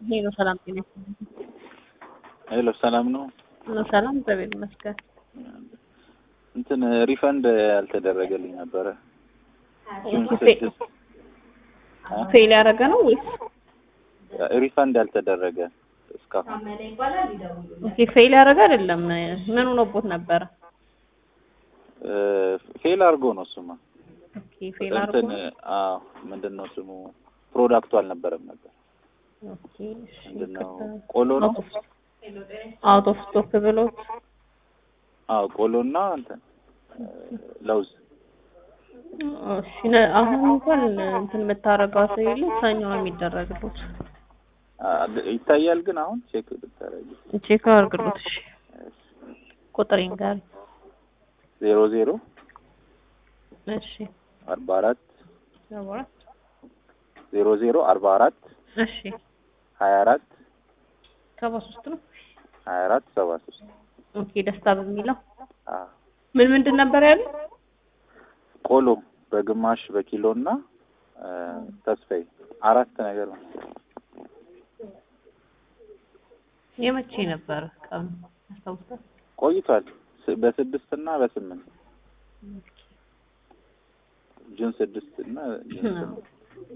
ሄሎ ሰላም ጤና ሄሎ ሰላም ነው። ሰላም እግዚአብሔር ይመስገን። እንትን ሪፈንድ ያልተደረገልኝ ነበረ። ፌል ያደረገ ነው ወይስ ሪፈንድ ያልተደረገ እስካሁን? ኦኬ ፌል ያደረገ አይደለም። ምን ሆኖቦት ነበረ? ፌል አድርጎ ነው እሱማ። ኦኬ ፌል አድርጎ አዎ፣ ምንድነው ስሙ? ፕሮዳክቱ አልነበረም ነበር። ኦኬ ምንድነው? ቆሎ ነው። አውት ኦፍ ስቶክ ብሎት። አዎ ቆሎና እንትን ለውዝ። እሺ አሁን እንኳን እንትን የምታረጋው ሰይል ሰኞ ነው የሚደረግሉት። ይታያል ግን አሁን ቼክ ብታረጊ። ቼክ አድርግሉት። እሺ ቁጥሬን ጋር 00 እሺ 44 44 00 44 እሺ 24 73 ነው 24 73 ኦኬ ደስታ በሚለው አዎ ምንድን ነበር ያለው? ቆሎ በግማሽ በኪሎና ተስፋዬ አራት ነገር ነው። የመቼ ነበር ቀኑ አስታውሰው? ቆይቷል። በ6 እና በ8 ጁን 6 እና ጁን 8